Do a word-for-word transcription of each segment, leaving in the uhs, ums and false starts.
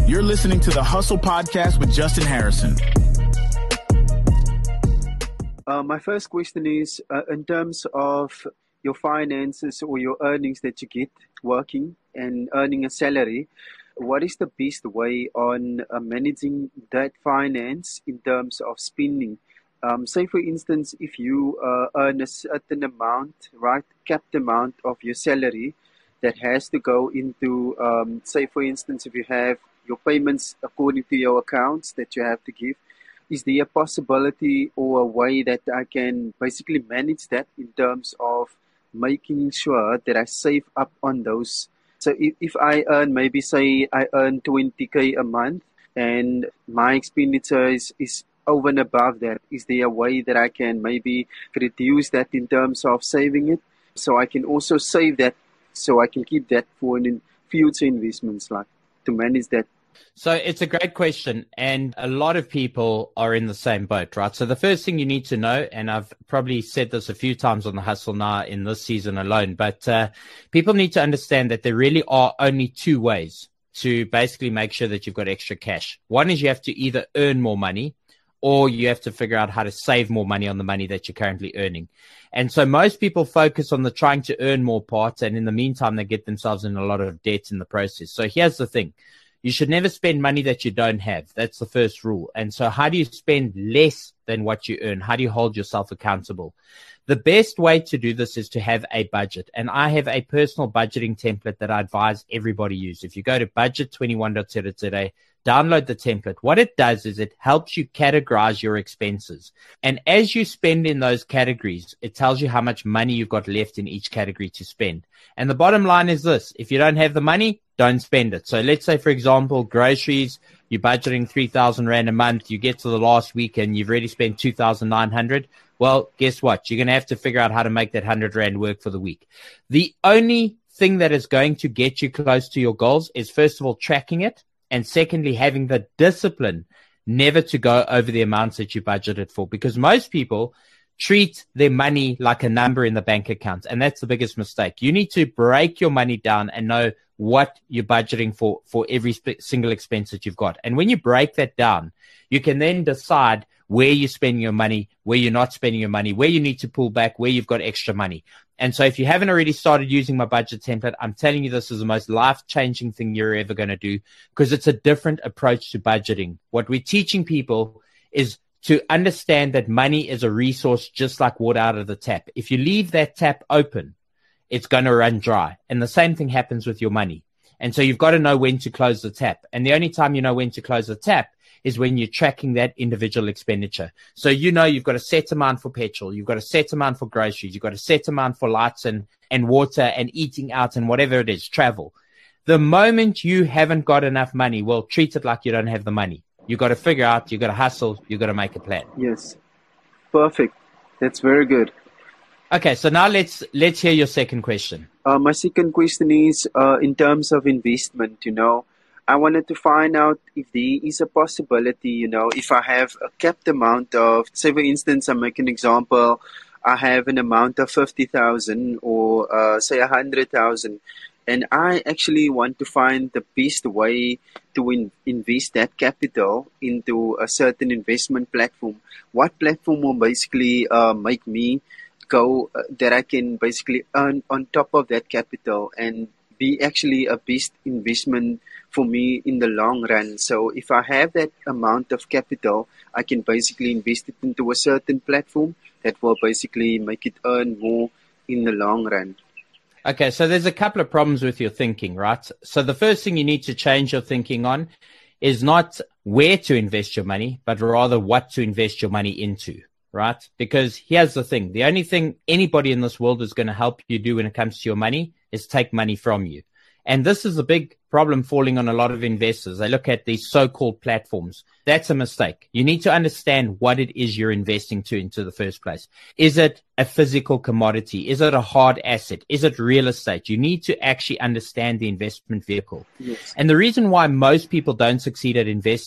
You're listening to the Hustle Podcast with Justin Harrison. Uh, my first question is, uh, in terms of your finances or your earnings that you get working and earning a salary, what is the best way on uh, managing that finance in terms of spending? Um, say, for instance, if you uh, earn a certain amount, right, capped amount of your salary that has to go into, um, say, for instance, if you have your payments according to your accounts that you have to give, is there a possibility or a way that I can basically manage that in terms of making sure that I save up on those? So if, if I earn, maybe say I earn twenty K a month and my expenditure is, is over and above that, is there a way that I can maybe reduce that in terms of saving it? So I can also save that, so I can keep that for in future investments, like to manage that. So it's a great question, and a lot of people are in the same boat, right? So the first thing you need to know, and I've probably said this a few times on the Hustle Now in this season alone, but uh, people need to understand that there really are only two ways to basically make sure that you've got extra cash. One is you have to either earn more money, or you have to figure out how to save more money on the money that you're currently earning. And so most people focus on the trying to earn more parts, and in the meantime, they get themselves in a lot of debt in the process. So here's the thing. You should never spend money that you don't have. That's the first rule. And so how do you spend less than what you earn? How do you hold yourself accountable? The best way to do this is to have a budget. And I have a personal budgeting template that I advise everybody use. If you go to budget twenty-one dot co dot za, download the template. What it does is it helps you categorize your expenses. And as you spend in those categories, it tells you how much money you've got left in each category to spend. And the bottom line is this: if you don't have the money, don't spend it. So let's say, for example, groceries, you're budgeting three thousand Rand a month. You get to the last week and you've already spent two thousand nine hundred. Well, guess what? You're going to have to figure out how to make that one hundred Rand work for the week. The only thing that is going to get you close to your goals is, first of all, tracking it. And secondly, having the discipline never to go over the amounts that you budgeted for, because most people treat their money like a number in the bank account. And that's the biggest mistake. You need to break your money down and know what you're budgeting for, for every sp- single expense that you've got. And when you break that down, you can then decide where you're spending your money, where you're not spending your money, where you need to pull back, where you've got extra money. And so if you haven't already started using my budget template, I'm telling you, this is the most life-changing thing you're ever going to do, because it's a different approach to budgeting. What we're teaching people is to understand that money is a resource just like water out of the tap. If you leave that tap open, it's going to run dry. And the same thing happens with your money. And so you've got to know when to close the tap. And the only time you know when to close the tap is when you're tracking that individual expenditure. So you know you've got a set amount for petrol, you've got a set amount for groceries, you've got a set amount for lights and, and water and eating out and whatever it is, travel. The moment you haven't got enough money, well, treat it like you don't have the money. You've got to figure out, you've got to hustle, you've got to make a plan. Yes. Perfect. That's very good. Okay, so now let's let's hear your second question. Uh, my second question is uh, in terms of investment, you know, I wanted to find out if there is a possibility, you know, if I have a capped amount of, say, for instance, I make an example, I have an amount of fifty thousand or uh, say one hundred thousand, and I actually want to find the best way to in- invest that capital into a certain investment platform. What platform will basically uh, make me go uh, that I can basically earn on top of that capital and be actually a best investment for me in the long run? So if I have that amount of capital, I can basically invest it into a certain platform that will basically make it earn more in the long run. Okay, so there's a couple of problems with your thinking, right? So the first thing you need to change your thinking on is not where to invest your money, but rather what to invest your money into, right? Because here's the thing. The only thing anybody in this world is going to help you do when it comes to your money is take money from you. And this is a big problem falling on a lot of investors. They look at these so-called platforms. That's a mistake. You need to understand what it is you're investing to into the first place. Is it a physical commodity? Is it a hard asset? Is it real estate? You need to actually understand the investment vehicle. Yes. And the reason why most people don't succeed at investing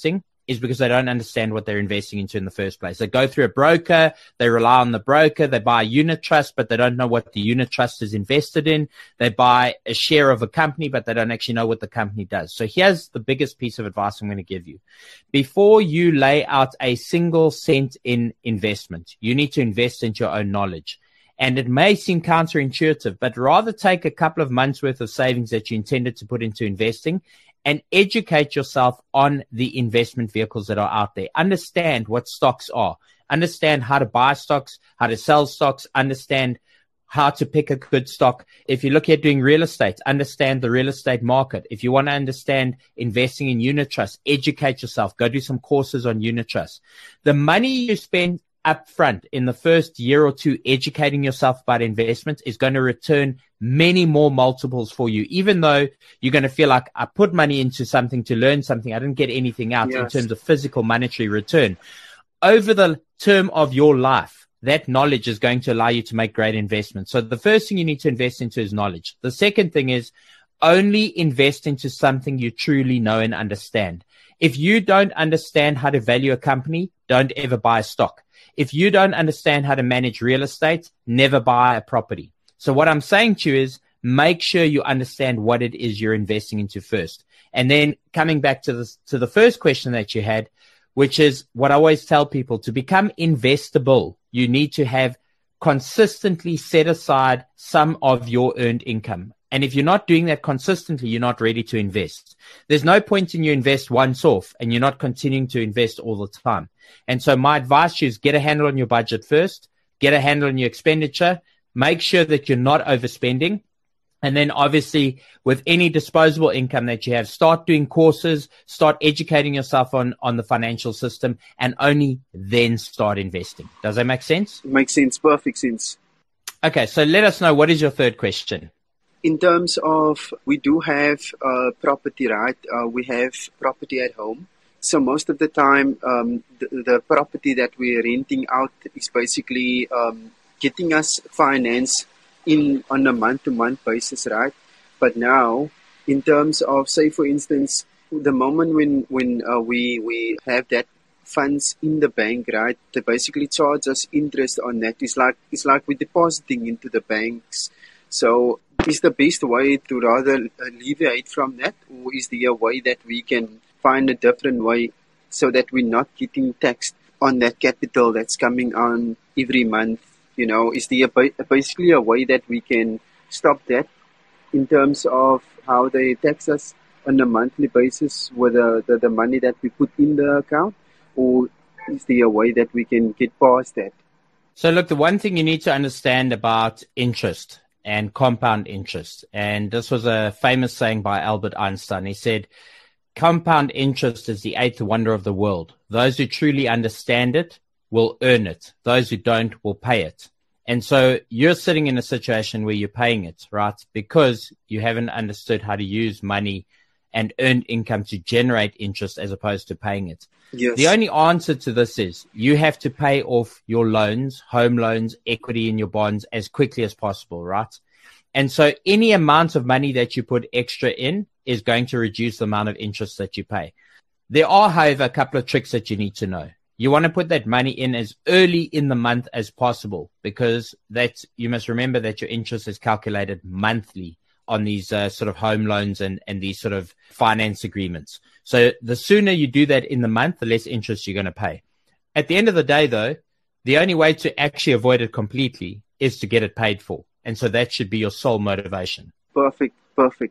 is because they don't understand what they're investing into in the first place. They go through a broker, they rely on the broker, they buy a unit trust, but they don't know what the unit trust is invested in. They buy a share of a company, but they don't actually know what the company does. So here's the biggest piece of advice I'm going to give you. Before you lay out a single cent in investment, you need to invest into your own knowledge. And it may seem counterintuitive, but rather take a couple of months worth of savings that you intended to put into investing and educate yourself on the investment vehicles that are out there. Understand what stocks are. Understand how to buy stocks, how to sell stocks, understand how to pick a good stock. If you look at doing real estate, understand the real estate market. If you want to understand investing in unit trusts, educate yourself. Go do some courses on unit trusts. The money you spend up front in the first year or two educating yourself about investments is going to return many more multiples for you, even though you're going to feel like I put money into something to learn something. I didn't get anything out yes. in terms of physical monetary return. Over the term of your life, that knowledge is going to allow you to make great investments. So the first thing you need to invest into is knowledge. The second thing is only invest into something you truly know and understand. If you don't understand how to value a company, don't ever buy a stock. If you don't understand how to manage real estate, never buy a property. So what I'm saying to you is make sure you understand what it is you're investing into first. And then coming back to the, to the first question that you had, which is what I always tell people, to become investable, you need to have consistently set aside some of your earned income. And if you're not doing that consistently, you're not ready to invest. There's no point in you invest once off and you're not continuing to invest all the time. And so my advice to you is get a handle on your budget first, get a handle on your expenditure, make sure that you're not overspending. And then obviously with any disposable income that you have, start doing courses, start educating yourself on, on the financial system, and only then start investing. Does that make sense? It makes sense. Perfect sense. Okay. So let us know, what is your third question? In terms of, we do have uh, property, right? Uh, we have property at home. So most of the time, um, the, the property that we're renting out is basically um, getting us finance in on a month-to-month basis, right? But now, in terms of, say, for instance, the moment when when uh, we we have that funds in the bank, right? They basically charge us interest on that. It's like it's like we're depositing into the banks. So is the best way to rather alleviate from that, or is there a way that we can find a different way so that we're not getting taxed on that capital that's coming on every month? You know, is there a, basically a way that we can stop that in terms of how they tax us on a monthly basis with the, the, the money that we put in the account, or is there a way that we can get past that? So look, the one thing you need to understand about interest and compound interest, and this was a famous saying by Albert Einstein. He said, compound interest is the eighth wonder of the world. Those who truly understand it will earn it. Those who don't will pay it. And so you're sitting in a situation where you're paying it, right? Because you haven't understood how to use money and earn income to generate interest as opposed to paying it. Yes. The only answer to this is you have to pay off your loans, home loans, equity in your bonds as quickly as possible, right? And so any amount of money that you put extra in is going to reduce the amount of interest that you pay. There are, however, a couple of tricks that you need to know. You want to put that money in as early in the month as possible, because that's, you must remember that your interest is calculated monthly on these uh, sort of home loans and, and these sort of finance agreements. So the sooner you do that in the month, the less interest you're going to pay. At the end of the day, though, the only way to actually avoid it completely is to get it paid for. And so that should be your sole motivation. Perfect. Perfect.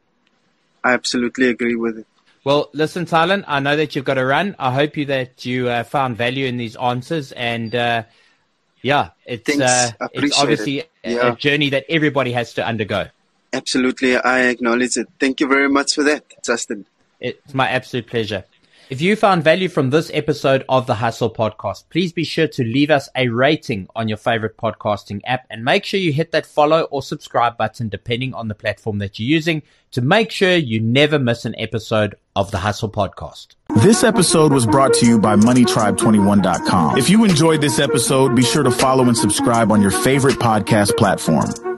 I absolutely agree with it. Well, listen, Tylen, I know that you've got to run. I hope you that you uh, found value in these answers. And uh, yeah, it's, uh, it's obviously it. yeah. a journey that everybody has to undergo. Absolutely. I acknowledge it. Thank you very much for that, Justin. It's my absolute pleasure. If you found value from this episode of the Hustle Podcast, please be sure to leave us a rating on your favorite podcasting app, and make sure you hit that follow or subscribe button depending on the platform that you're using to make sure you never miss an episode of the Hustle Podcast. This episode was brought to you by money tribe twenty-one dot com. If you enjoyed this episode, be sure to follow and subscribe on your favorite podcast platform.